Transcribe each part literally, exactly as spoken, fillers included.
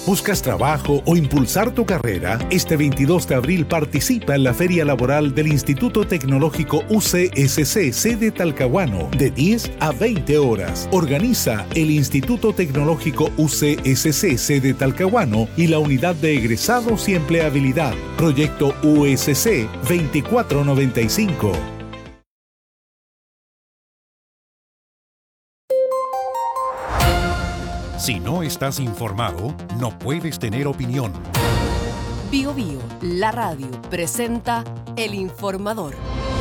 ¿Buscas trabajo o impulsar tu carrera? Este veintidós de abril participa en la Feria Laboral del Instituto Tecnológico U C S C, sede Talcahuano, de diez a veinte horas. Organiza el Instituto Tecnológico U C S C, sede Talcahuano, y la Unidad de Egresados y Empleabilidad. Proyecto U S C veinticuatro noventa y cinco. Si no estás informado, no puedes tener opinión. Bio Bio, la radio, presenta El Informador.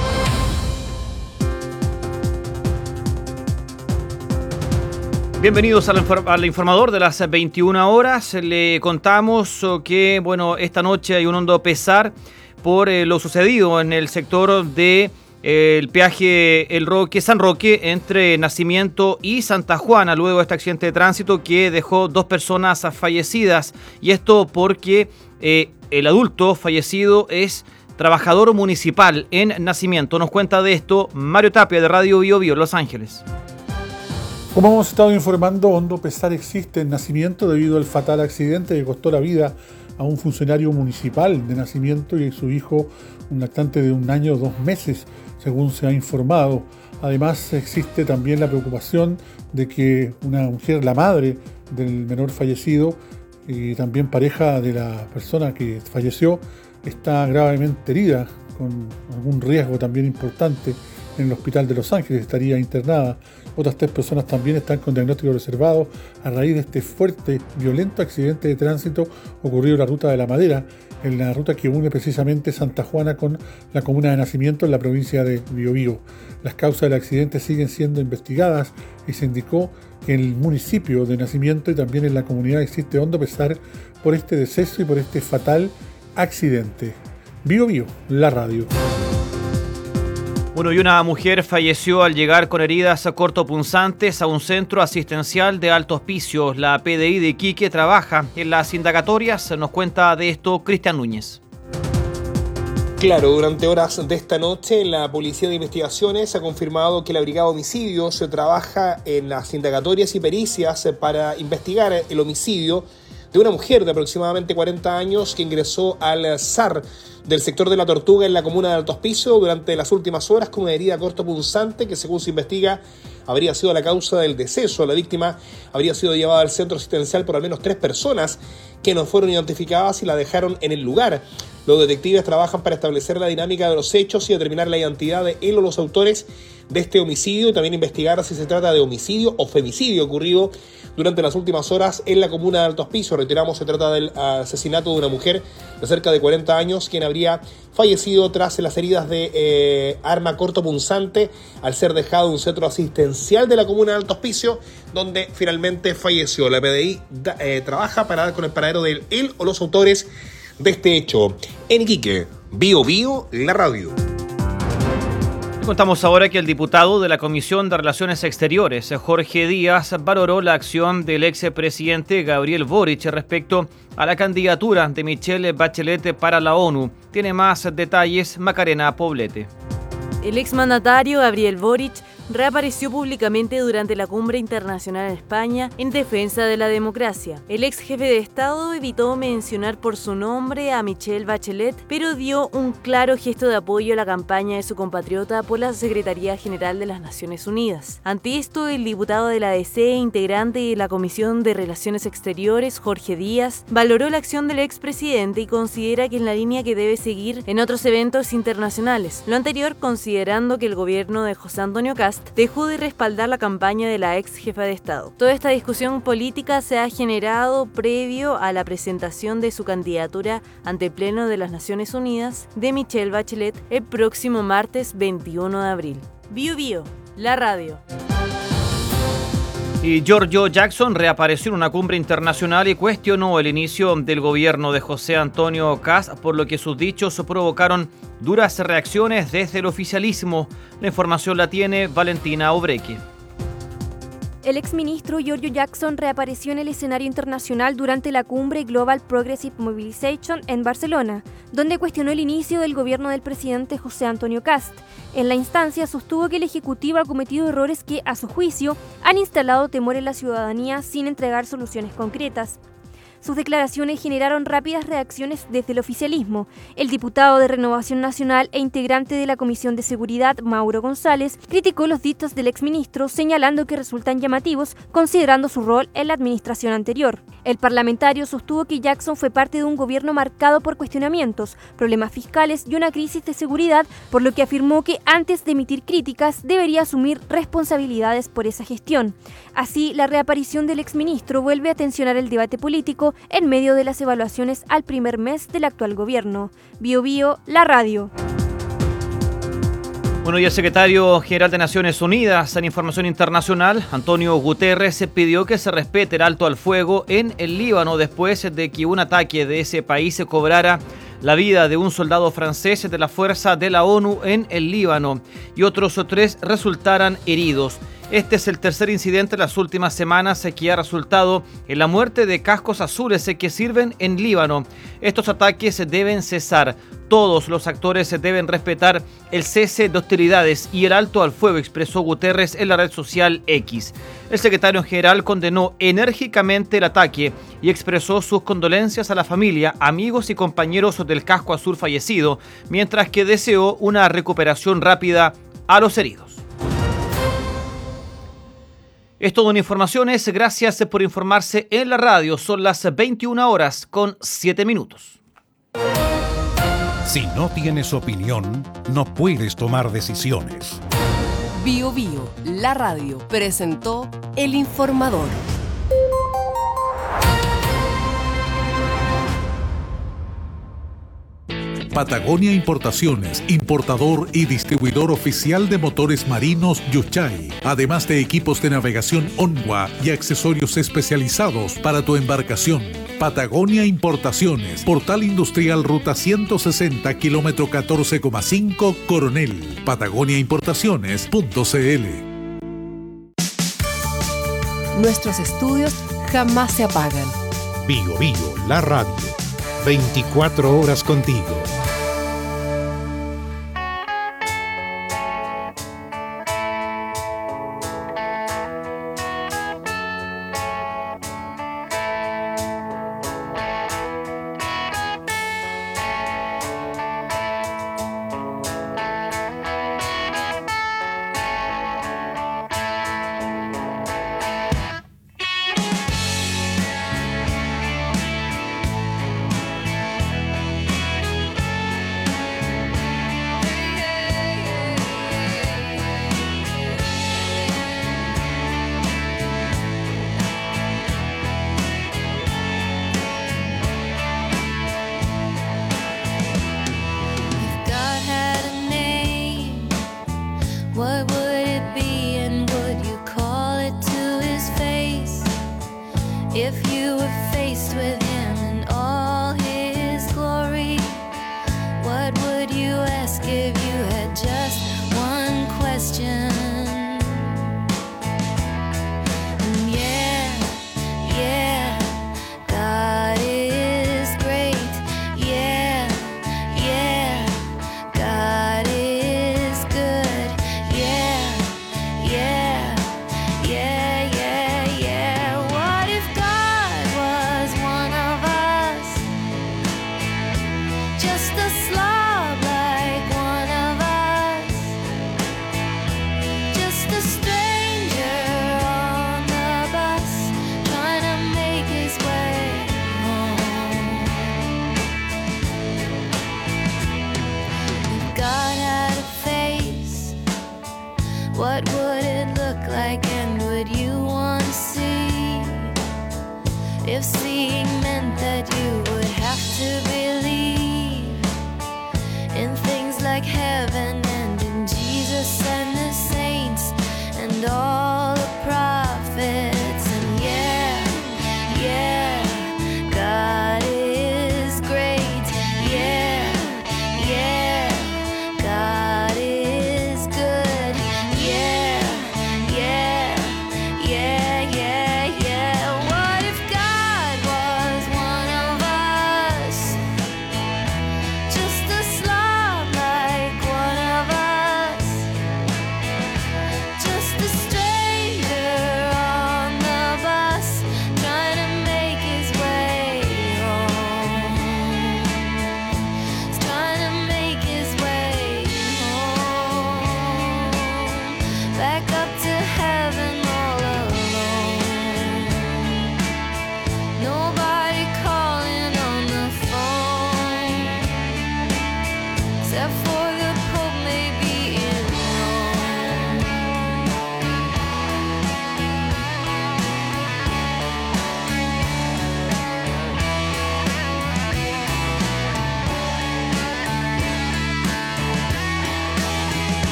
Bienvenidos al, al Informador de las veintiuna horas. Le contamos que, bueno, esta noche hay un hondo pesar por eh, lo sucedido en el sector de el peaje El Roque, San Roque, entre Nacimiento y Santa Juana, luego de este accidente de tránsito que dejó dos personas fallecidas. Y esto porque eh, el adulto fallecido es trabajador municipal en Nacimiento. Nos cuenta de esto Mario Tapia, de Radio Bio Bio, Los Ángeles. Como hemos estado informando, hondo pesar existe en Nacimiento debido al fatal accidente que costó la vida a un funcionario municipal de Nacimiento y a su hijo, un lactante de un año o dos meses, según se ha informado. Además, existe también la preocupación de que una mujer, la madre del menor fallecido y también pareja de la persona que falleció, está gravemente herida, con algún riesgo también importante en el hospital de Los Ángeles, estaría internada. Otras tres personas también están con diagnóstico reservado a raíz de este fuerte, violento accidente de tránsito ocurrido en la ruta de La Madera, en la ruta que une precisamente Santa Juana con la comuna de Nacimiento en la provincia de Biobío. Las causas del accidente siguen siendo investigadas y se indicó que en el municipio de Nacimiento y también en la comunidad existe hondo pesar por este deceso y por este fatal accidente. Biobío, la radio. Bueno, y una mujer falleció al llegar con heridas cortopunzantes a un centro asistencial de Alto Hospicio. La P D I de Iquique trabaja en las indagatorias. Nos cuenta de esto Cristian Núñez. Claro, durante horas de esta noche la Policía de Investigaciones ha confirmado que la Brigada de Homicidios se trabaja en las indagatorias y pericias para investigar el homicidio de una mujer de aproximadamente cuarenta años que ingresó al S A R del sector de La Tortuga en la comuna de Alto Hospicio durante las últimas horas con una herida cortopunzante que, según se investiga, habría sido la causa del deceso. La víctima habría sido llevada al centro asistencial por al menos tres personas que no fueron identificadas y la dejaron en el lugar. Los detectives trabajan para establecer la dinámica de los hechos y determinar la identidad de él o los autores de este homicidio y también investigar si se trata de homicidio o femicidio ocurrido durante las últimas horas en la comuna de Alto Hospicio. Reiteramos, se trata del asesinato de una mujer de cerca de cuarenta años, quien habría fallecido tras las heridas de eh, arma cortopunzante al ser dejado en un centro asistencial de la comuna de Alto Hospicio, donde finalmente falleció. La P D I da, eh, trabaja para dar con el paradero de él o los autores de este hecho. En Iquique, Bio Bio, la radio. Contamos ahora que el diputado de la Comisión de Relaciones Exteriores, Jorge Díaz, valoró la acción del expresidente Gabriel Boric respecto a la candidatura de Michelle Bachelet para la ONU. Tiene más detalles Macarena Poblete. El exmandatario Gabriel Boric reapareció públicamente durante la cumbre internacional en España en defensa de la democracia. El ex jefe de Estado evitó mencionar por su nombre a Michelle Bachelet, pero dio un claro gesto de apoyo a la campaña de su compatriota por la Secretaría General de las Naciones Unidas. Ante esto, el diputado de la A D C, integrante de la Comisión de Relaciones Exteriores, Jorge Díaz, valoró la acción del expresidente y considera que es la línea que debe seguir en otros eventos internacionales. Lo anterior considerando que el gobierno de José Antonio Kast dejó de respaldar la campaña de la ex jefa de Estado. Toda esta discusión política se ha generado previo a la presentación de su candidatura ante el Pleno de las Naciones Unidas de Michelle Bachelet el próximo martes veintiuno de abril. Bio Bio, la radio. Y Giorgio Jackson reapareció en una cumbre internacional y cuestionó el inicio del gobierno de José Antonio Kast, por lo que sus dichos provocaron duras reacciones desde el oficialismo. La información la tiene Valentina Obreque. El exministro Giorgio Jackson reapareció en el escenario internacional durante la cumbre Global Progressive Mobilization en Barcelona, donde cuestionó el inicio del gobierno del presidente José Antonio Kast. En la instancia sostuvo que el Ejecutivo ha cometido errores que, a su juicio, han instalado temor en la ciudadanía sin entregar soluciones concretas. Sus declaraciones generaron rápidas reacciones desde el oficialismo. El diputado de Renovación Nacional e integrante de la Comisión de Seguridad, Mauro González, criticó los dichos del exministro, señalando que resultan llamativos considerando su rol en la administración anterior. El parlamentario sostuvo que Jackson fue parte de un gobierno marcado por cuestionamientos, problemas fiscales y una crisis de seguridad, por lo que afirmó que antes de emitir críticas debería asumir responsabilidades por esa gestión. Así, la reaparición del exministro vuelve a tensionar el debate político en medio de las evaluaciones al primer mes del actual gobierno. Bio Bio, la radio. Bueno, y el secretario general de Naciones Unidas en información internacional, Antonio Guterres, pidió que se respete el alto al fuego en el Líbano después de que un ataque de ese país cobrara la vida de un soldado francés de la fuerza de la ONU en el Líbano y otros tres resultaran heridos. Este es el tercer incidente en las últimas semanas que ha resultado en la muerte de cascos azules que sirven en Líbano. Estos ataques deben cesar. Todos los actores deben respetar el cese de hostilidades y el alto al fuego, expresó Guterres en la red social X. El secretario general condenó enérgicamente el ataque y expresó sus condolencias a la familia, amigos y compañeros del casco azul fallecido, mientras que deseó una recuperación rápida a los heridos. Es todo en informaciones. Gracias por informarse en la radio. Son las veintiuna horas con siete minutos. Si no tienes opinión, no puedes tomar decisiones. Bio Bio, la radio, presentó El Informador. Patagonia Importaciones, importador y distribuidor oficial de motores marinos Yuchay, además de equipos de navegación Onwa y accesorios especializados para tu embarcación. Patagonia Importaciones, Portal Industrial Ruta ciento sesenta, kilómetro catorce coma cinco, Coronel. Patagonia Importaciones punto c l. Nuestros estudios jamás se apagan. Bio Bio, la radio. veinticuatro horas contigo.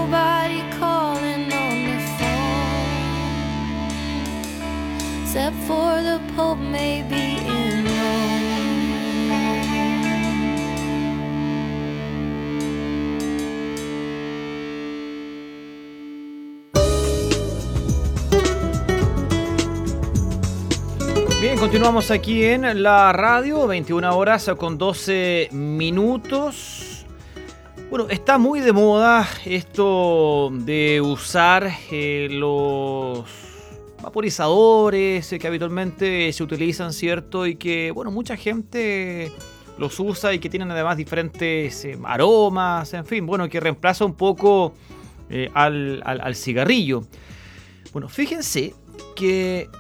nobody calling on the phone, except for the Pope maybe in Rome. Bien, continuamos aquí en la radio, veintiuna horas con doce minutos. Bueno, está muy de moda esto de usar eh, los vaporizadores eh, que habitualmente se utilizan, ¿cierto? Y que, bueno, mucha gente los usa y que tienen además diferentes eh, aromas, en fin, bueno, que reemplaza un poco eh, al, al, al cigarrillo. Bueno, fíjense que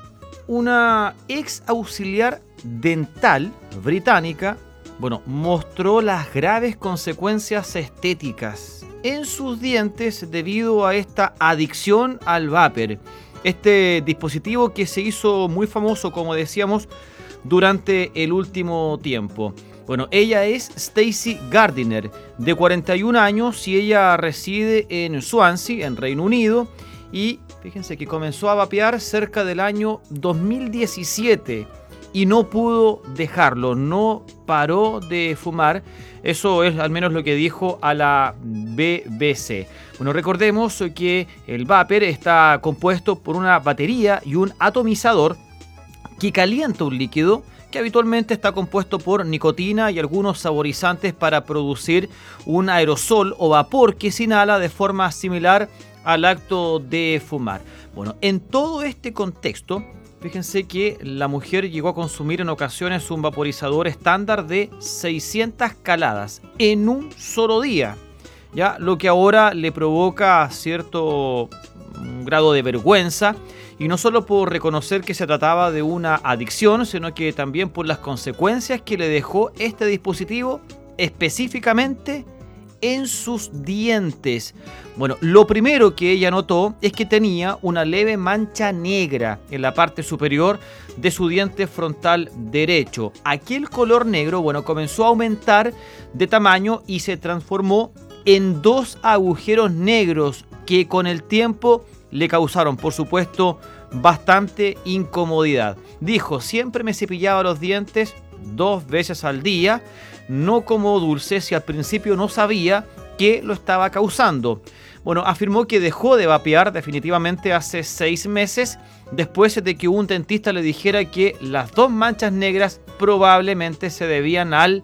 una ex auxiliar dental británica, bueno, mostró las graves consecuencias estéticas en sus dientes debido a esta adicción al vapor. Este dispositivo que se hizo muy famoso, como decíamos, durante el último tiempo. Bueno, ella es Stacey Gardiner, de cuarenta y un años, y ella reside en Swansea, en Reino Unido, y fíjense que comenzó a vapear cerca del año dos mil diecisiete y no pudo dejarlo, no paró de fumar. Eso es al menos lo que dijo a la B B C. Bueno, recordemos que el vapor está compuesto por una batería y un atomizador que calienta un líquido que habitualmente está compuesto por nicotina y algunos saborizantes para producir un aerosol o vapor que se inhala de forma similar al acto de fumar. Bueno, en todo este contexto, fíjense que la mujer llegó a consumir en ocasiones un vaporizador estándar de seiscientas caladas en un solo día, ya, lo que ahora le provoca cierto grado de vergüenza, y no solo por reconocer que se trataba de una adicción, sino que también por las consecuencias que le dejó este dispositivo específicamente en sus dientes. Bueno, lo primero que ella notó es que tenía una leve mancha negra en la parte superior de su diente frontal derecho. Aquel color negro, bueno, comenzó a aumentar de tamaño y se transformó en dos agujeros negros que con el tiempo le causaron, por supuesto, bastante incomodidad. Dijo, siempre me cepillaba los dientes dos veces al día, no como dulces, y al principio no sabía qué lo estaba causando. Bueno, afirmó que dejó de vapear definitivamente hace seis meses, después de que un dentista le dijera que las dos manchas negras probablemente se debían al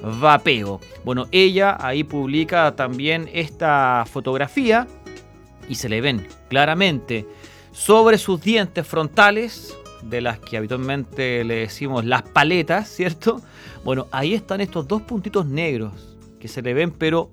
vapeo. Bueno, ella ahí publica también esta fotografía y se le ven claramente sobre sus dientes frontales, de las que habitualmente le decimos las paletas, ¿cierto? Bueno, ahí están estos dos puntitos negros que se le ven pero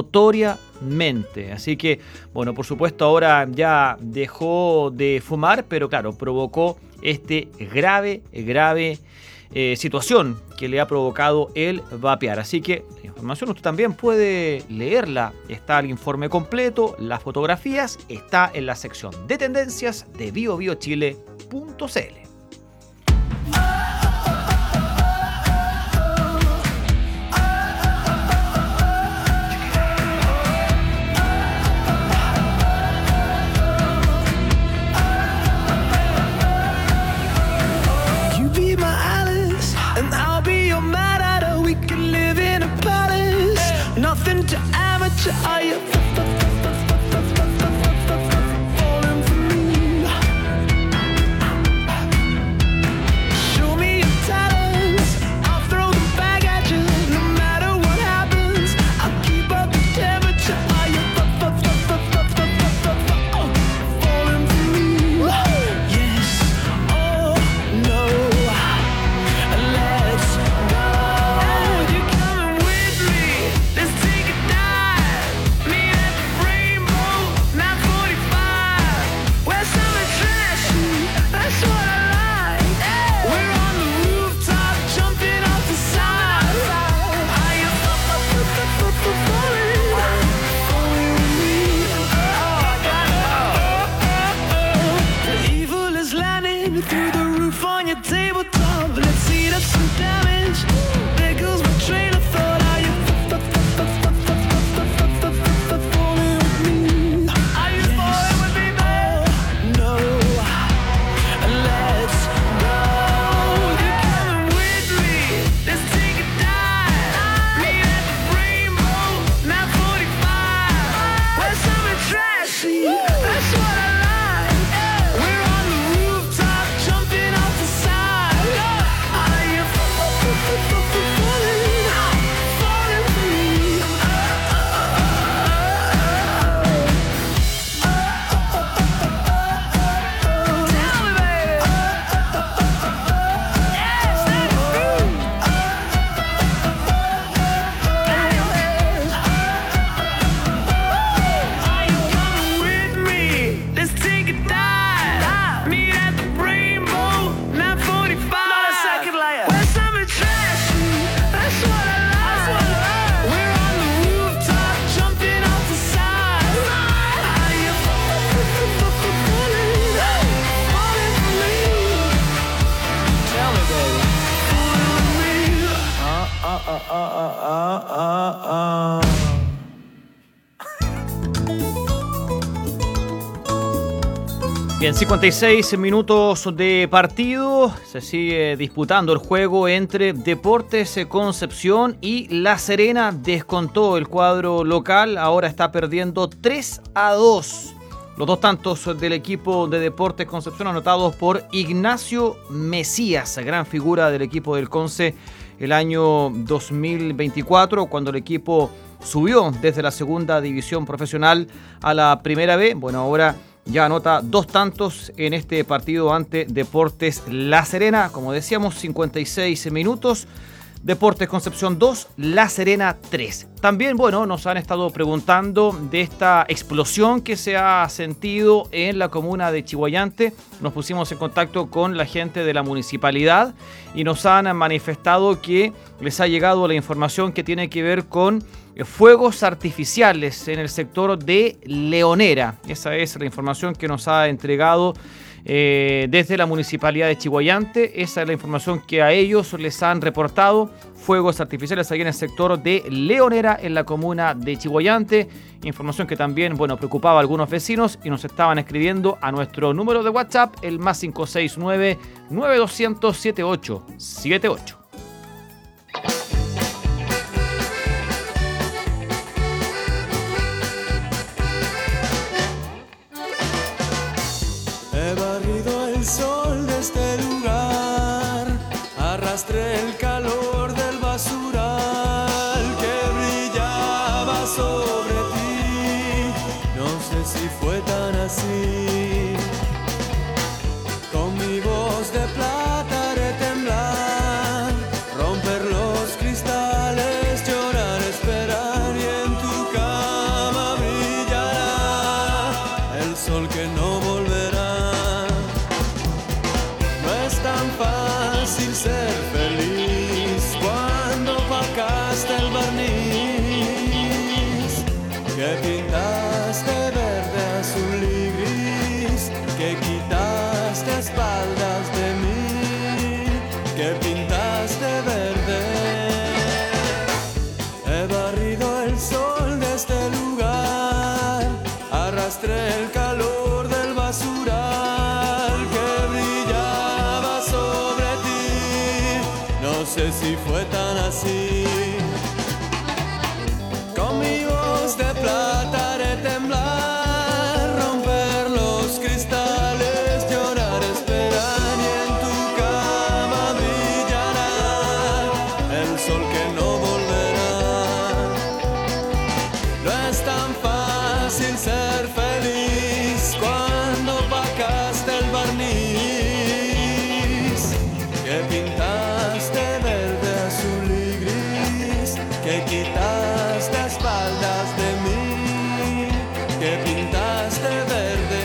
notoriamente. Así que, bueno, por supuesto ahora ya dejó de fumar, pero claro, provocó este grave, grave eh, situación que le ha provocado el vapear. Así que la información usted también puede leerla. Está el informe completo, las fotografías, está en la sección de tendencias de bio bio chile punto c l. Nothing to amateur, are you falling for me? Bien, cincuenta y seis minutos de partido, se sigue disputando el juego entre Deportes Concepción y La Serena. Descontó el cuadro local, ahora está perdiendo tres a dos. Los dos tantos del equipo de Deportes Concepción anotados por Ignacio Mesías, gran figura del equipo del Conce el año dos mil veinticuatro, cuando el equipo subió desde la segunda división profesional a la primera B. Bueno, ahora ya anota dos tantos en este partido ante Deportes La Serena. Como decíamos, cincuenta y seis minutos. Deportes Concepción dos, La Serena tres. También, bueno, nos han estado preguntando de esta explosión que se ha sentido en la comuna de Chiguayante. Nos pusimos en contacto con la gente de la municipalidad y nos han manifestado que les ha llegado la información que tiene que ver con fuegos artificiales en el sector de Leonera. Esa es la información que nos ha entregado Eh, desde la Municipalidad de Chiguayante. Esa es la información que a ellos les han reportado. Fuegos artificiales ahí en el sector de Leonera, en la comuna de Chiguayante. Información que también, bueno, preocupaba a algunos vecinos y nos estaban escribiendo a nuestro número de WhatsApp, el más cinco seis nueve, nueve dos cero cero, siete ocho siete ocho. He barrido el sol de este lugar, arrastré el calor del basural que brillaba sobre ti. No sé si fue tan así. Con mi voz de plata haré temblar, romper los cristales, llorar, esperar, y en tu cama brillará el sol que no volverá. Fácil ser feliz cuando opacaste el barniz, que pintaste verde, azul y gris, que quitaste espaldas de mí, que pintaste verde. He barrido el sol de este lugar, arrastré el calor del basural que brillaba sobre ti. No sé si fue tan así. Con mi voz de plata haré temblar, romper los cristales, llorar, esperar, y en tu cama brillará el sol que no volverá. No es tan fácil ser feliz cuando opacaste el barniz, que pintaste verde, azul y gris, que quitaste espaldas de mí, que pintaste verde.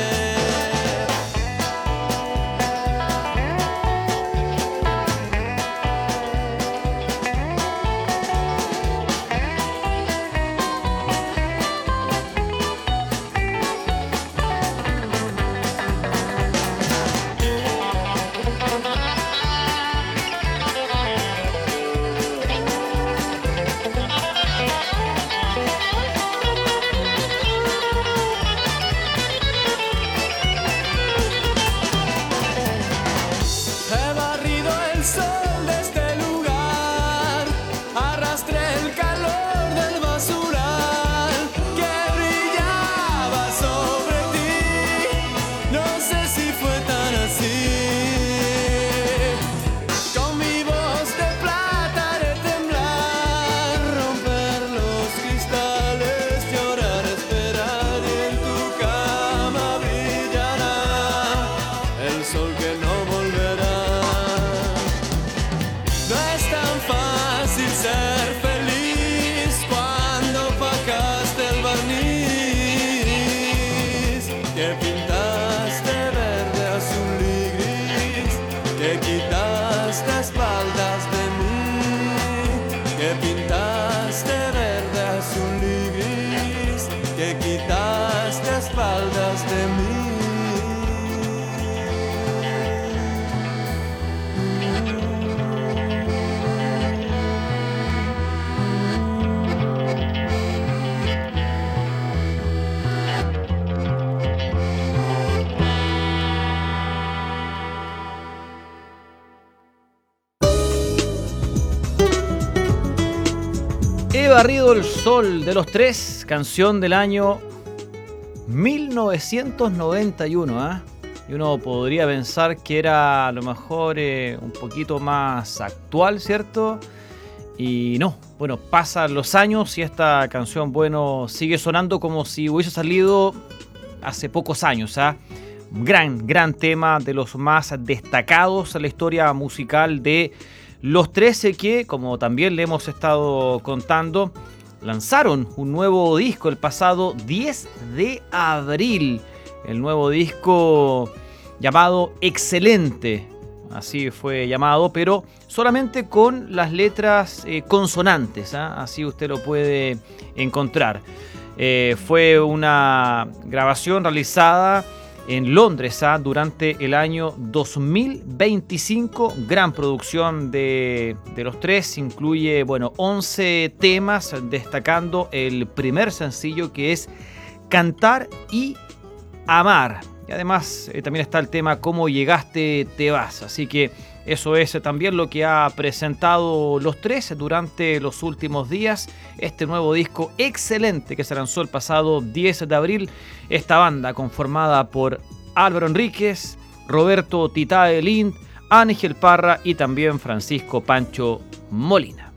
He barrido el sol de este lugar, arrastré el calor del basural que brillaba sobre ti. No sé si fue tan así. Con mi voz de plata haré temblar, romper los cristales, llorar, esperar, y en tu cama brillará el sol que no volverá. No es tan fácil ser feliz cuando opacaste el barniz, que pintaste verde, azul y gris, que quitaste espaldas de mí, que pintaste verde, azul y gris, que quitaste espaldas de mí. barrido el sol de los tres, canción del año mil novecientos noventa y uno, ¿eh? Y uno podría pensar que era a lo mejor eh, un poquito más actual, ¿cierto? Y no, bueno, pasan los años y esta canción, bueno, sigue sonando como si hubiese salido hace pocos años, ¿ah? ¿eh? Gran, gran tema, de los más destacados en la historia musical de Los trece, que, como también le hemos estado contando, lanzaron un nuevo disco el pasado diez de abril. El nuevo disco llamado Excelente, así fue llamado, pero solamente con las letras eh, consonantes, ¿eh? Así usted lo puede encontrar. Eh, fue una grabación realizada en Londres, ¿eh? durante el año dos mil veinticinco. Gran producción de, de los tres, incluye bueno, once temas, destacando el primer sencillo, que es Cantar y Amar. Y además eh, también está el tema Cómo llegaste, te vas. Así que eso es también lo que ha presentado los tres durante los últimos días. Este nuevo disco Excelente, que se lanzó el pasado diez de abril. Esta banda conformada por Álvaro Enríquez, Roberto Titae Lind, Ángel Parra y también Francisco Pancho Molina.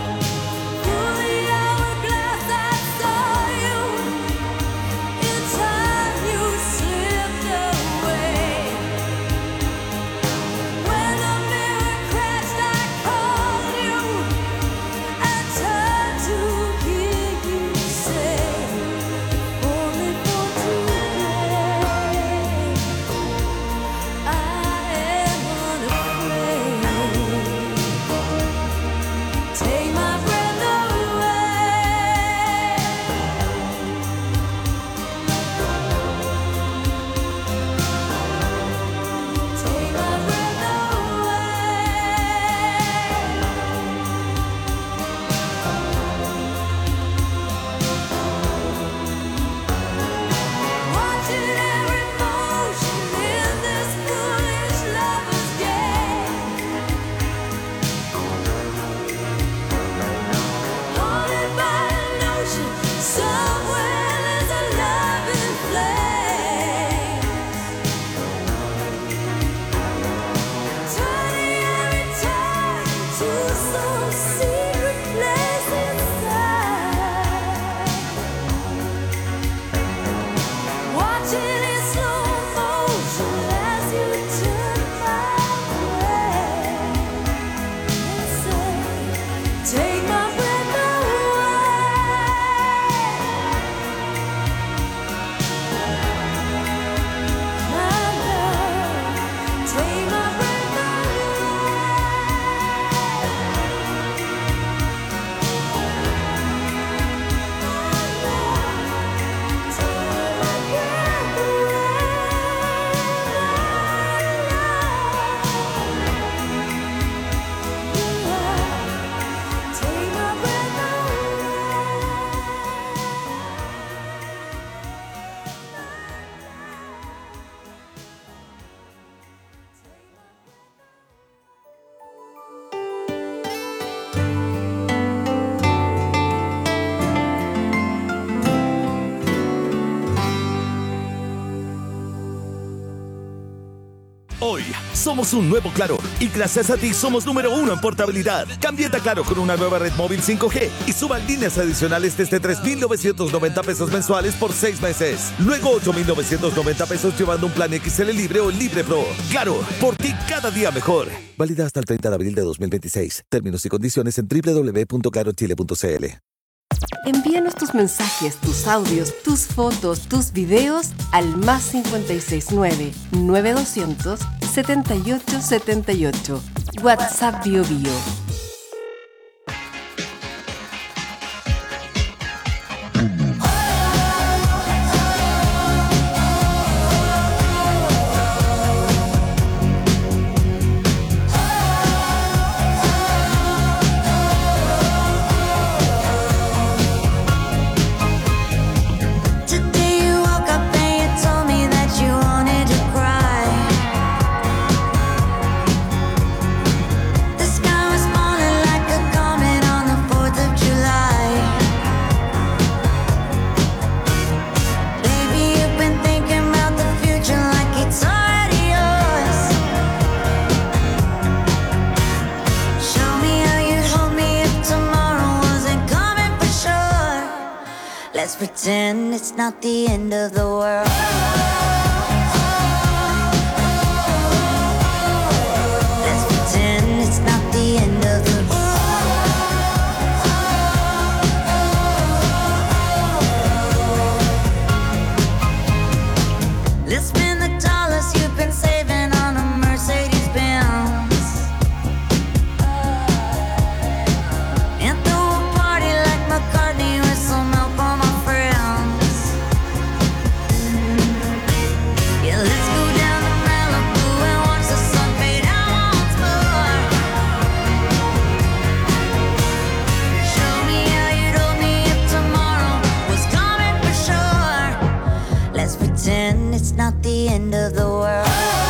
It's Hoy somos un nuevo Claro y gracias a ti somos número uno en portabilidad. Cámbiate a Claro con una nueva red móvil cinco G y suba líneas adicionales desde tres mil novecientos noventa pesos mensuales por seis meses. Luego ocho mil novecientos noventa pesos llevando un plan X L Libre o Libre Pro. Claro, por ti cada día mejor. Válida hasta el treinta de abril de dos mil veintiséis. Términos y condiciones en doble u doble u doble u punto claro chile punto c l. Envíanos tus mensajes, tus audios, tus fotos, tus videos al más cincuenta y seis nueve, nueve doscientos, setenta y ocho setenta y ocho. WhatsApp Bio Bio. Let's pretend it's not the end of the world. Let's pretend it's not the end of the world. Let's spend the dollars you've been saving on a Mercedes Benz and throw a party like McCartney with some help from my friends. Yeah, let's go down to Malibu and watch the sun fade out once more. Show me how you told me if tomorrow was coming for sure. Let's pretend it's not the end of the world.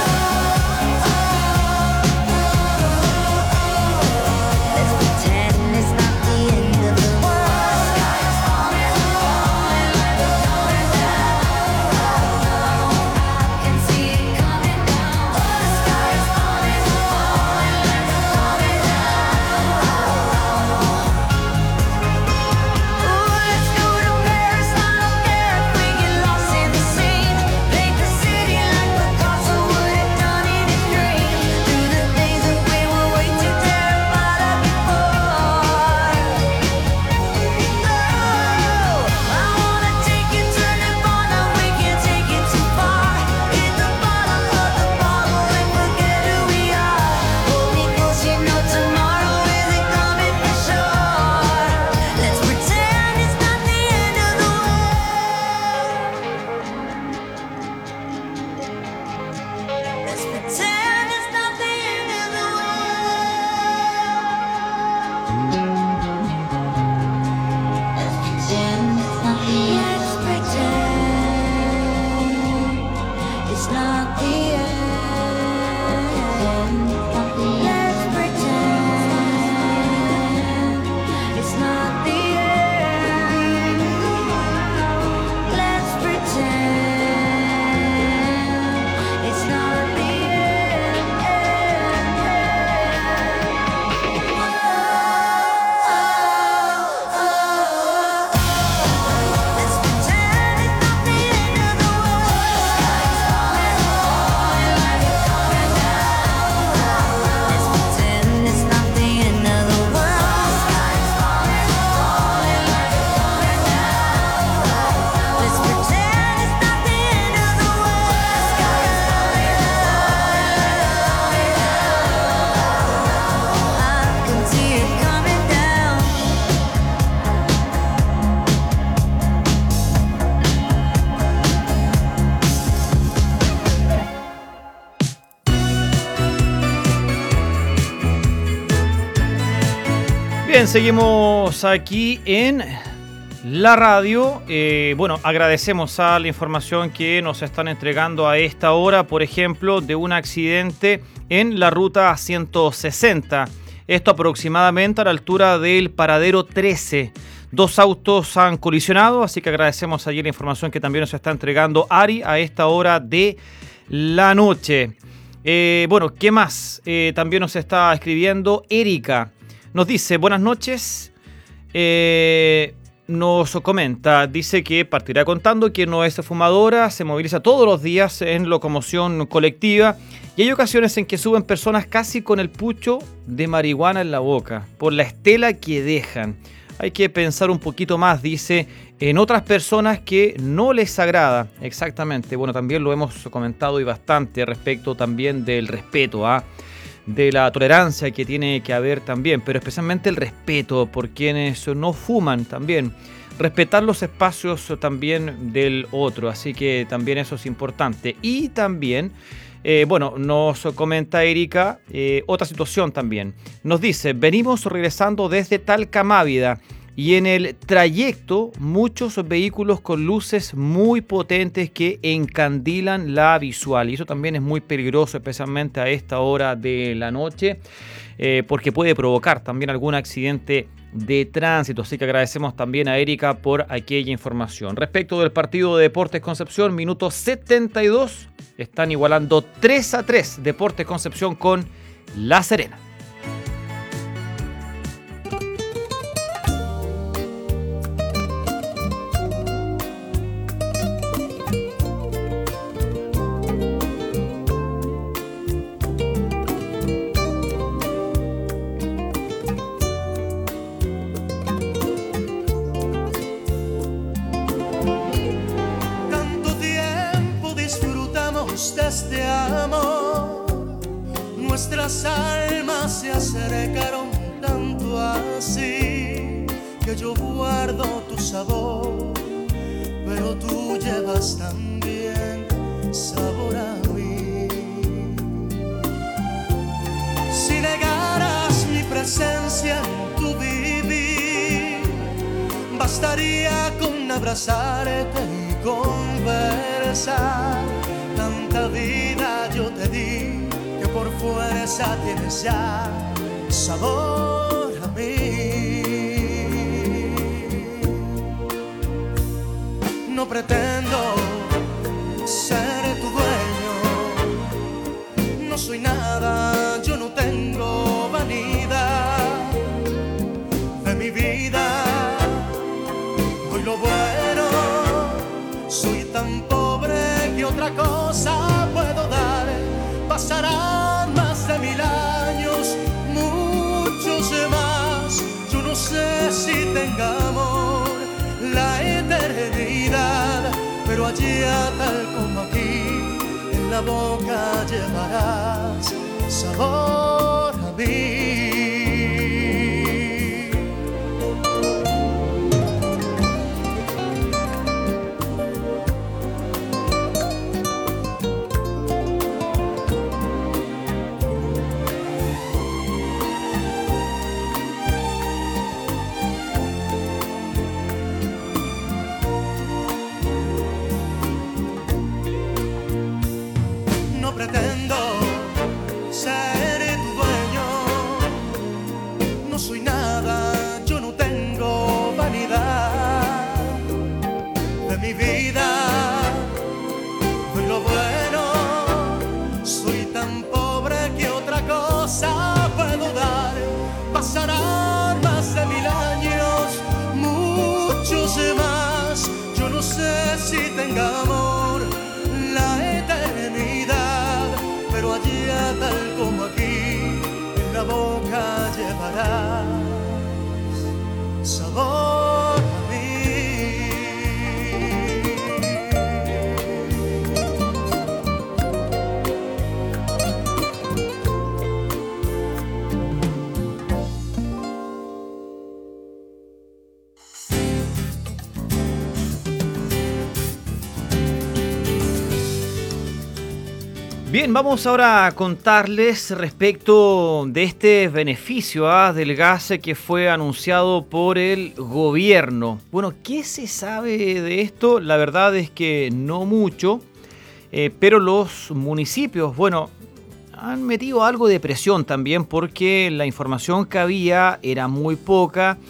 Bien, seguimos aquí en la radio. Eh, bueno, agradecemos a la información que nos están entregando a esta hora, por ejemplo, de un accidente en la ruta ciento sesenta. Esto aproximadamente a la altura del paradero trece. Dos autos han colisionado, así que agradecemos allí la información que también nos está entregando Ari a esta hora de la noche. Eh, bueno, ¿qué más? Eh, también nos está escribiendo Erika. Nos dice, buenas noches. Eh, nos comenta, dice que partirá contando que no es fumadora, se moviliza todos los días en locomoción colectiva y hay ocasiones en que suben personas casi con el pucho de marihuana en la boca por la estela que dejan. Hay que pensar un poquito más, dice, en otras personas que no les agrada. Exactamente, bueno, también lo hemos comentado y bastante respecto también del respeto, ¿ah? de la tolerancia que tiene que haber también, pero especialmente el respeto por quienes no fuman también. Respetar los espacios también del otro, así que también eso es importante. Y también... Eh, bueno, nos comenta Erika eh, otra situación también. Nos dice, venimos regresando desde Talcamávida y en el trayecto muchos vehículos con luces muy potentes que encandilan la visual. Y eso también es muy peligroso, especialmente a esta hora de la noche, eh, porque puede provocar también algún accidente de tránsito. Así que agradecemos también a Erika por aquella información. Respecto del partido de Deportes Concepción, minuto setenta y dos, están igualando tres a tres Deportes Concepción con La Serena. De este amor, nuestras almas se acercaron tanto así que yo guardo tu sabor, pero tú llevas también sabor a mí. Si negaras mi presencia en tu vivir, bastaría con abrazarte y conversar. Tanta vida yo te di que por fuerza tienes ya sabor a mí. No pretendo ser tu dueño, no soy nada, yo no tengo vanidad de mi vida. Doy lo bueno, soy tan pobre que otra cosa puedo dar. Pasarán más de mil años, muchos más. Yo no sé si tengamos la eternidad, pero allá tal como aquí, en la boca llevarás sabor a mí. Pretendo ser tu dueño, no soy nada, yo no tengo vanidad de mi vida. Doy lo bueno, soy tan pobre que otra cosa puedo dar. Pasarán más de mil años, muchos más. Yo no sé si tengamos la eternidad, pero allá tal como aquí, en la boca llevarás sabor a mí. Bien, vamos ahora a contarles respecto de este beneficio ¿ah? del gas que fue anunciado por el gobierno. Bueno, ¿qué se sabe de esto? La verdad es que no mucho, eh, pero los municipios, bueno, han metido algo de presión también porque la información que había era muy poca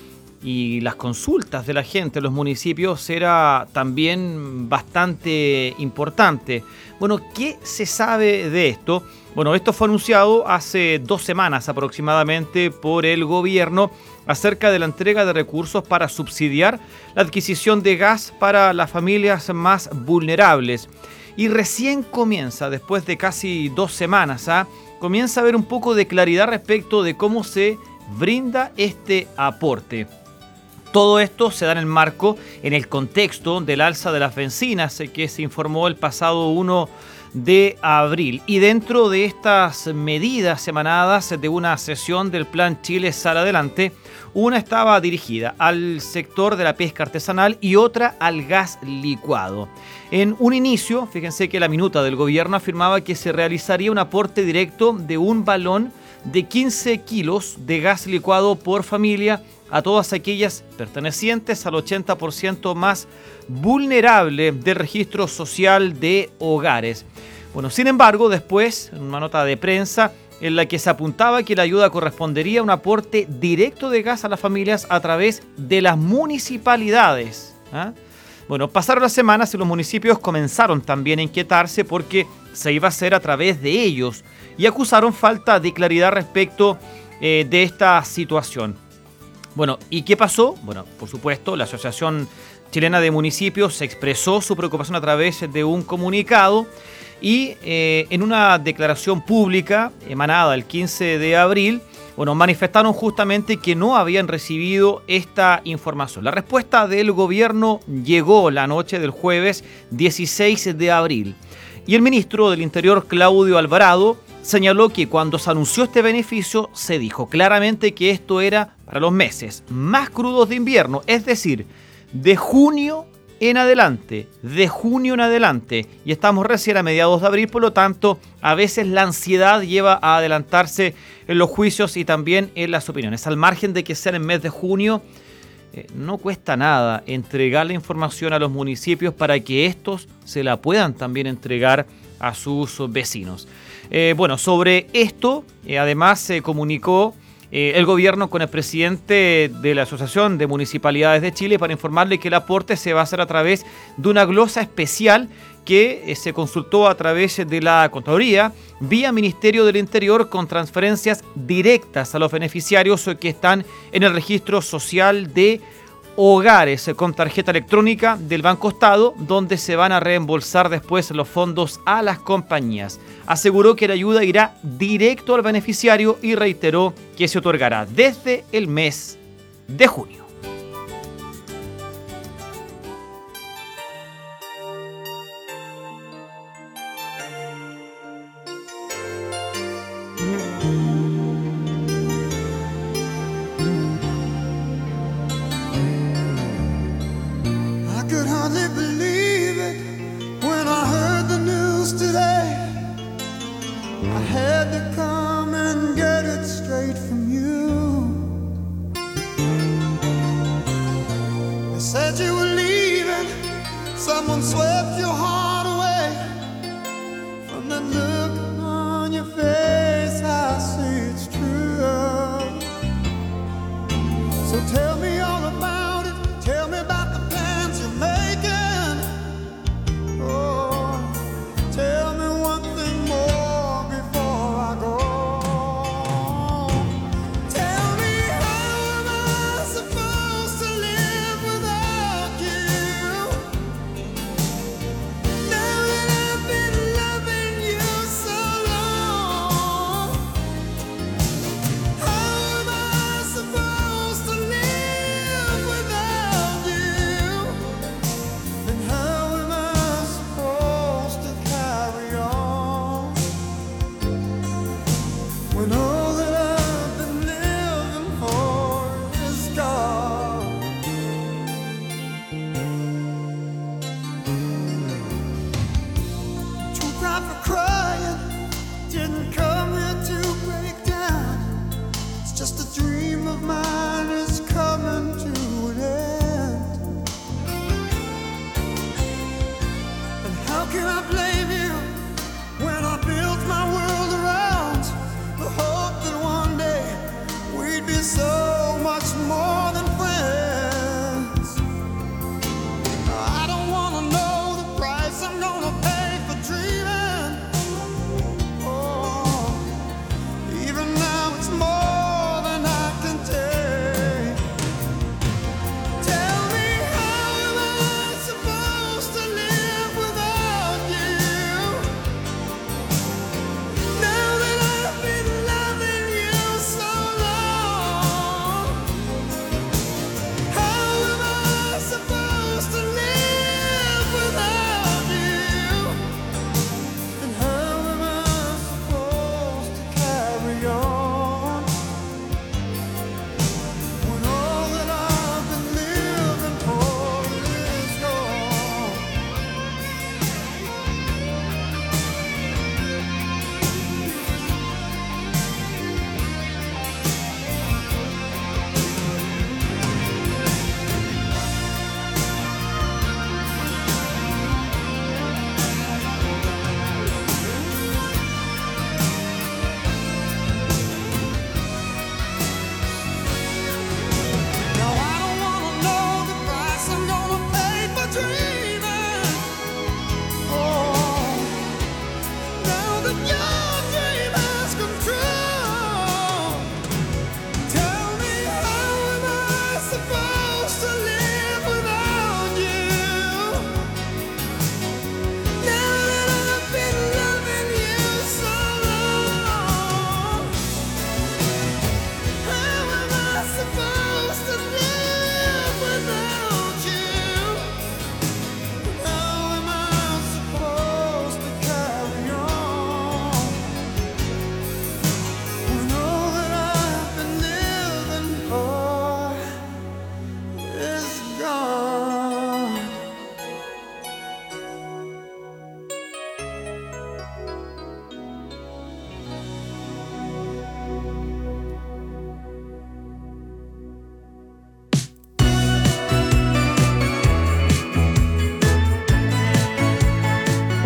y las consultas de la gente en los municipios era también bastante importante. Bueno, ¿qué se sabe de esto? Bueno, esto fue anunciado hace dos semanas aproximadamente por el gobierno acerca de la entrega de recursos para subsidiar la adquisición de gas para las familias más vulnerables. Y recién comienza, después de casi dos semanas, ¿ah? comienza a haber un poco de claridad respecto de cómo se brinda este aporte. Todo esto se da en el marco, en el contexto del alza de las bencinas que se informó el pasado uno de abril. Y dentro de estas medidas emanadas de una sesión del Plan Chile Sale Adelante, una estaba dirigida al sector de la pesca artesanal y otra al gas licuado. En un inicio, fíjense que la minuta del gobierno afirmaba que se realizaría un aporte directo de un balón de quince kilos de gas licuado por familia a todas aquellas pertenecientes al ochenta por ciento más vulnerable del registro social de hogares. Bueno, sin embargo, después, en una nota de prensa en la que se apuntaba que la ayuda correspondería a un aporte directo de gas a las familias a través de las municipalidades. ¿Ah? Bueno, pasaron las semanas y los municipios comenzaron también a inquietarse porque se iba a hacer a través de ellos y acusaron falta de claridad respecto eh, de esta situación. Bueno, ¿y qué pasó? Bueno, por supuesto, la Asociación Chilena de Municipios expresó su preocupación a través de un comunicado y eh, en una declaración pública emanada el quince de abril, bueno, manifestaron justamente que no habían recibido esta información. La respuesta del gobierno llegó la noche del jueves dieciséis de abril y el ministro del Interior, Claudio Alvarado, señaló que cuando se anunció este beneficio se dijo claramente que esto era para los meses más crudos de invierno, es decir, de junio en adelante, de junio en adelante, y estamos recién a mediados de abril, por lo tanto, a veces la ansiedad lleva a adelantarse en los juicios y también en las opiniones. Al margen de que sea en el mes de junio, eh, no cuesta nada entregar la información a los municipios para que estos se la puedan también entregar a sus vecinos. Eh, bueno, sobre esto, eh, además se comunicó eh, el gobierno con el presidente de la Asociación de Municipalidades de Chile para informarle que el aporte se va a hacer a través de una glosa especial que eh, se consultó a través de la Contraloría vía Ministerio del Interior con transferencias directas a los beneficiarios que están en el registro social de hogares con tarjeta electrónica del Banco Estado, donde se van a reembolsar después los fondos a las compañías. Aseguró que la ayuda irá directo al beneficiario y reiteró que se otorgará desde el mes de junio.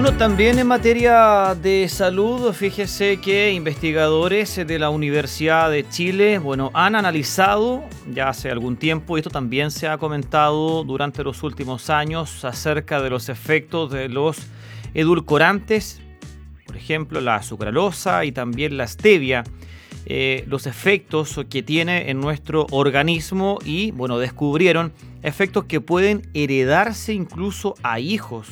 Bueno, también en materia de salud, fíjese que investigadores de la Universidad de Chile, bueno, han analizado ya hace algún tiempo, y esto también se ha comentado durante los últimos años, acerca de los efectos de los edulcorantes, por ejemplo, la sucralosa y también la stevia, eh, los efectos que tiene en nuestro organismo y, bueno, descubrieron efectos que pueden heredarse incluso a hijos.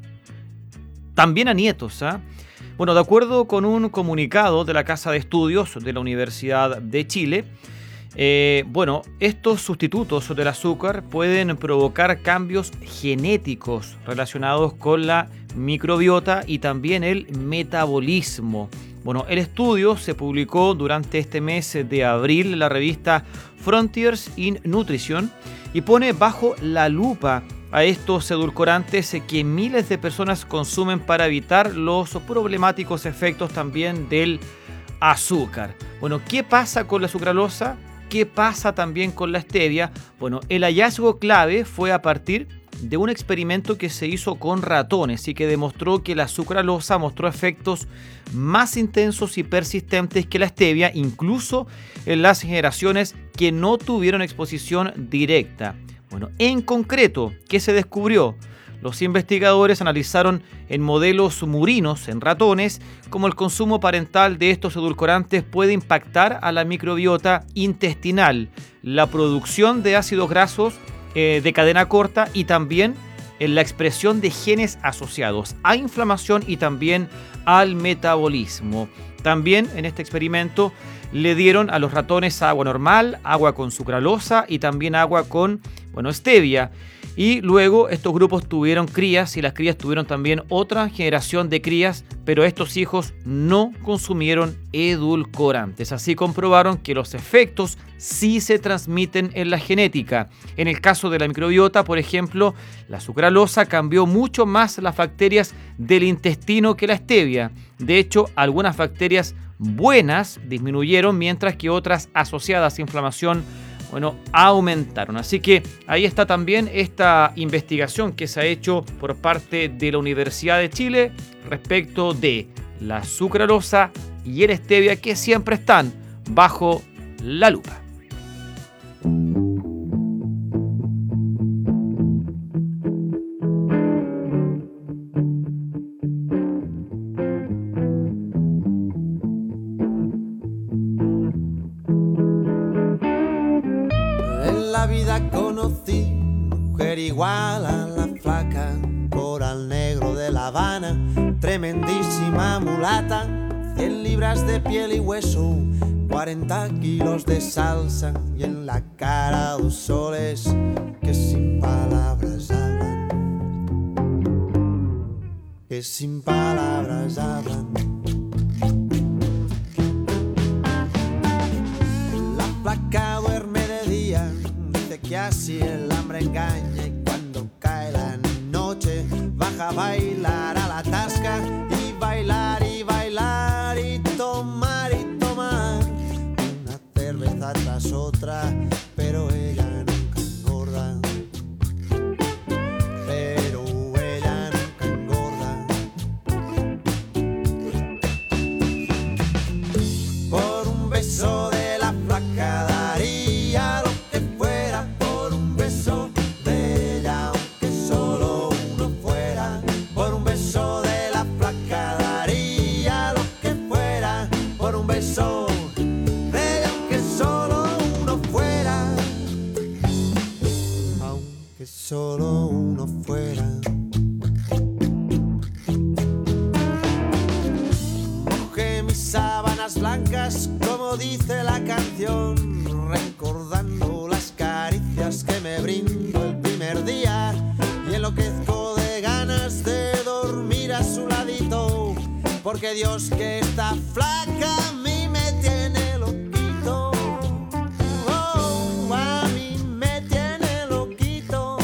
También a nietos. ¿eh? Bueno, de acuerdo con un comunicado de la Casa de Estudios de la Universidad de Chile, eh, bueno, estos sustitutos del azúcar pueden provocar cambios genéticos relacionados con la microbiota y también el metabolismo. Bueno, el estudio se publicó durante este mes de abril en la revista Frontiers in Nutrition y pone bajo la lupa a estos edulcorantes que miles de personas consumen para evitar los problemáticos efectos también del azúcar. Bueno, ¿qué pasa con la sucralosa? ¿Qué pasa también con la stevia? Bueno, el hallazgo clave fue a partir de un experimento que se hizo con ratones y que demostró que la sucralosa mostró efectos más intensos y persistentes que la stevia, incluso en las generaciones que no tuvieron exposición directa. Bueno, en concreto, ¿qué se descubrió? Los investigadores analizaron en modelos murinos, en ratones, cómo el consumo parental de estos edulcorantes puede impactar a la microbiota intestinal, la producción de ácidos grasos eh, de cadena corta y también en la expresión de genes asociados a inflamación y también al metabolismo. También en este experimento le dieron a los ratones agua normal, agua con sucralosa y también agua con, bueno, stevia. Y luego estos grupos tuvieron crías y las crías tuvieron también otra generación de crías, pero estos hijos no consumieron edulcorantes. Así comprobaron que los efectos sí se transmiten en la genética. En el caso de la microbiota, por ejemplo, la sucralosa cambió mucho más las bacterias del intestino que la stevia. De hecho, algunas bacterias buenas disminuyeron, mientras que otras asociadas a inflamación, bueno, aumentaron. Así que ahí está también esta investigación que se ha hecho por parte de la Universidad de Chile respecto de la sucralosa y el stevia, que siempre están bajo la lupa. Conocí mujer igual a la flaca, coral negro de La Habana, tremendísima mulata, cien libras de piel y hueso, cuarenta kilos de salsa y en la cara dos soles que sin palabras hablan, que sin palabras hablan. La flaca duerme de día, que así el hambre engaña, y cuando cae la noche baja a bailar a la tasca y bailar y bailar y tomar y tomar una cerveza tras otra, pero ella nunca engorda, pero ella nunca engorda. Por un beso de la flaca daría lo que fuera, por un beso de ella, aunque solo uno fuera. Por un beso de la flaca daría lo que fuera, por un beso de ella, aunque solo uno fuera, aunque solo uno fuera. Mojé mis sábanas blancas, como dice la canción, recordando las caricias que me brindó el primer día, y enloquezco de ganas de dormir a su ladito, porque Dios, que está flaca a mí me tiene loquito. Oh, a mí me tiene loquito.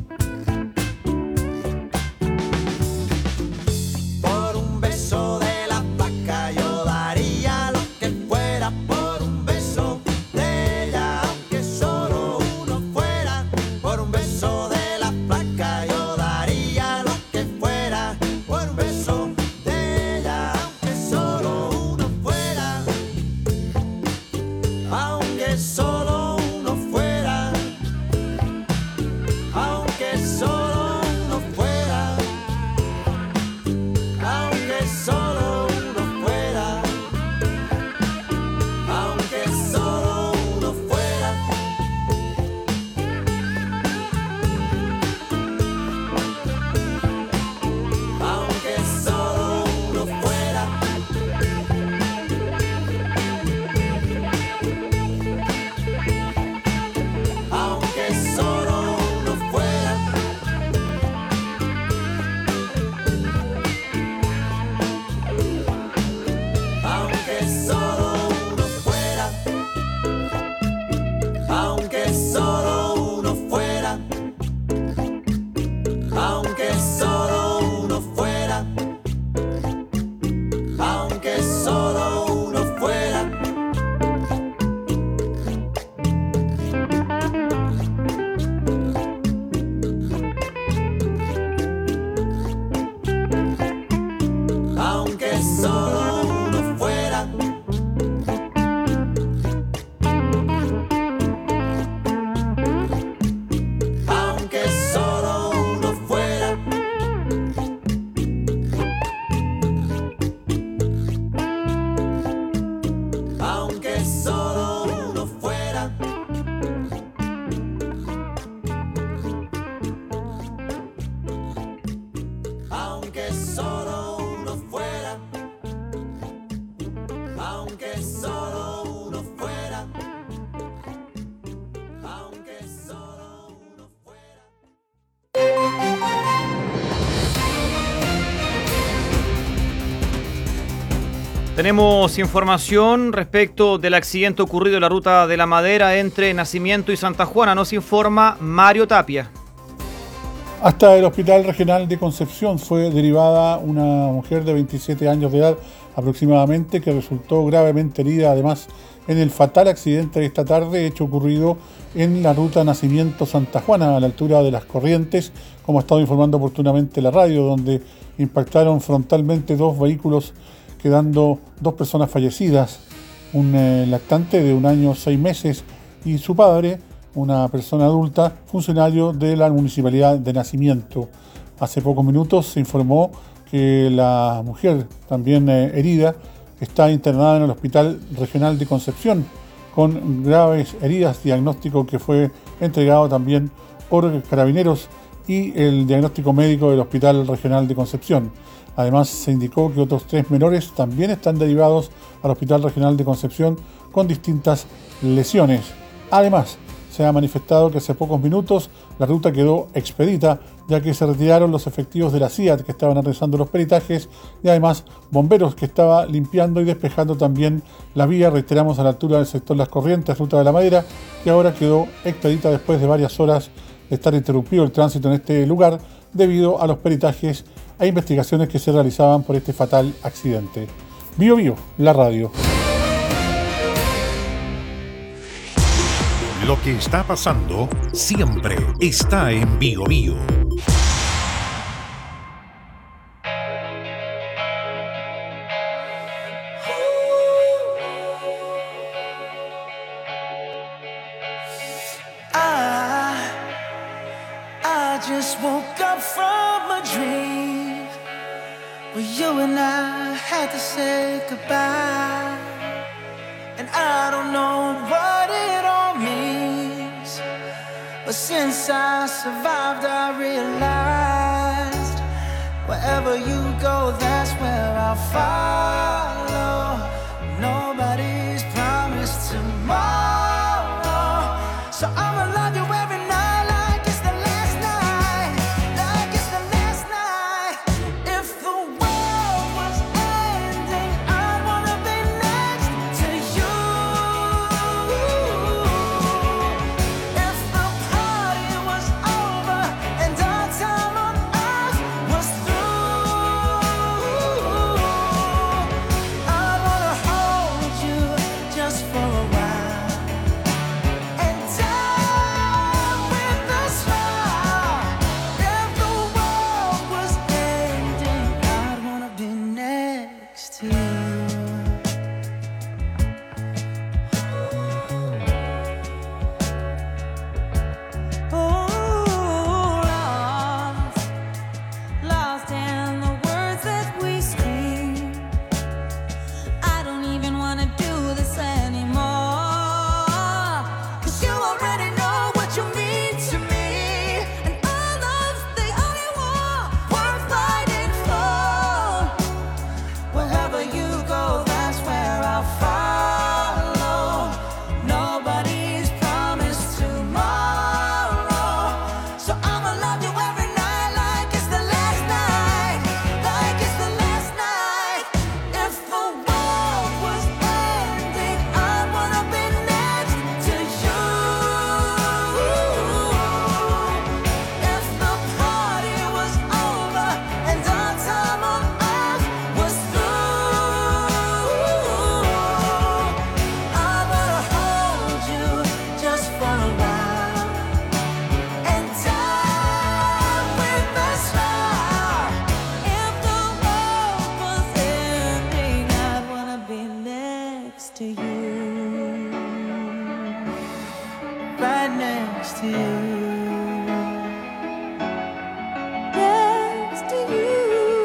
Por un beso de la flaca yo daría lo que fuera, por un beso de ella, aunque solo uno fuera. Por un beso de la flaca yo daría lo que fuera, por un beso Tenemos información respecto del accidente ocurrido en la ruta de la Madera entre Nacimiento y Santa Juana. Nos informa Mario Tapia. Hasta el Hospital Regional de Concepción fue derivada una mujer de veintisiete años de edad aproximadamente que resultó gravemente herida, además en el fatal accidente de esta tarde, hecho ocurrido en la ruta Nacimiento-Santa Juana, a la altura de Las Corrientes, como ha estado informando oportunamente la radio, donde impactaron frontalmente dos vehículos, quedando dos personas fallecidas, un eh, lactante de un año seis meses y su padre, una persona adulta, funcionario de la Municipalidad de Nacimiento. Hace pocos minutos se informó que la mujer, también eh, herida, está internada en el Hospital Regional de Concepción con graves heridas, diagnóstico que fue entregado también por Carabineros y el diagnóstico médico del Hospital Regional de Concepción. Además, se indicó que otros tres menores también están derivados al Hospital Regional de Concepción con distintas lesiones. Además, se ha manifestado que hace pocos minutos la ruta quedó expedita, ya que se retiraron los efectivos de la C I A T que estaban realizando los peritajes y además bomberos que estaban limpiando y despejando también la vía, reiteramos, a la altura del sector Las Corrientes, ruta de la Madera, que ahora quedó expedita después de varias horas de estar interrumpido el tránsito en este lugar debido a los peritajes e investigaciones que se realizaban por este fatal accidente. Bio Bio, la radio. Lo que está pasando siempre está en Bio Bio. I, I just woke up from a dream where you and I had to say goodbye, and I don't know what it all means, but since I survived I realized wherever you go, that's where I'll follow. Nobody's promised tomorrow, so I'ma love you every night like it's the last night, like it's the last night. If the world was ending, I'd wanna be next to you. If the party was over and our time on earth was through, I'd wanna hold you just for a while and die with a smile. If the world was ending, I'd wanna be next to you. Oh, lost, lost in the words that we scream. I don't even wanna do this anymore, 'cause you already know what you mean to me, and all love's the only war worth fighting for. Wherever you go, that's where I'll follow. Nobody's promised tomorrow, so I'ma love you every night like it's the last night, like it's the last night. If the world was ending, I'd wanna be next to you. If the party was over and our time on earth was through, I wanna hold you just for a while and die with a smile. If the world was ending, I'd wanna be next to you, right next to you, next to you,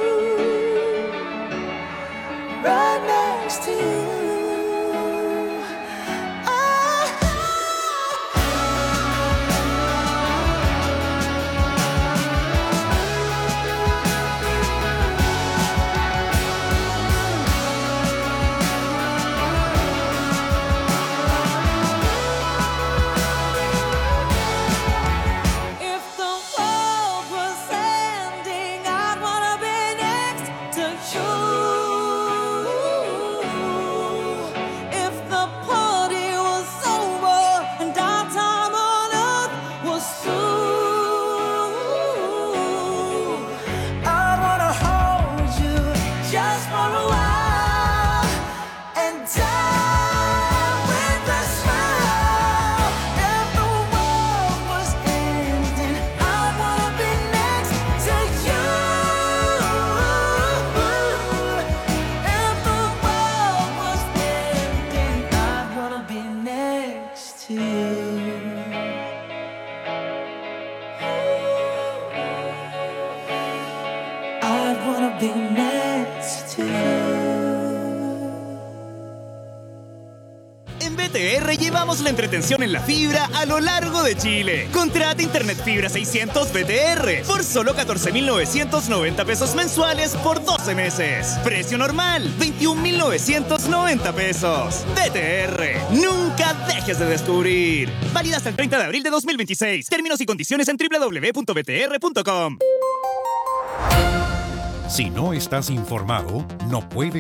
right next to you. If the world was ending, I'd wanna be next to you. wanna be next to you. En B T R llevamos la entretención en la fibra a lo largo de Chile. Contrata Internet Fibra seiscientos B T R por solo catorce mil novecientos noventa pesos mensuales por doce meses. Precio normal, veintiún mil novecientos noventa pesos. B T R, nunca dejes de descubrir. Válida hasta el treinta de abril de dos mil veintiséis. Términos y condiciones en doble u doble u doble u punto b t r punto com. Si no estás informado, no puedes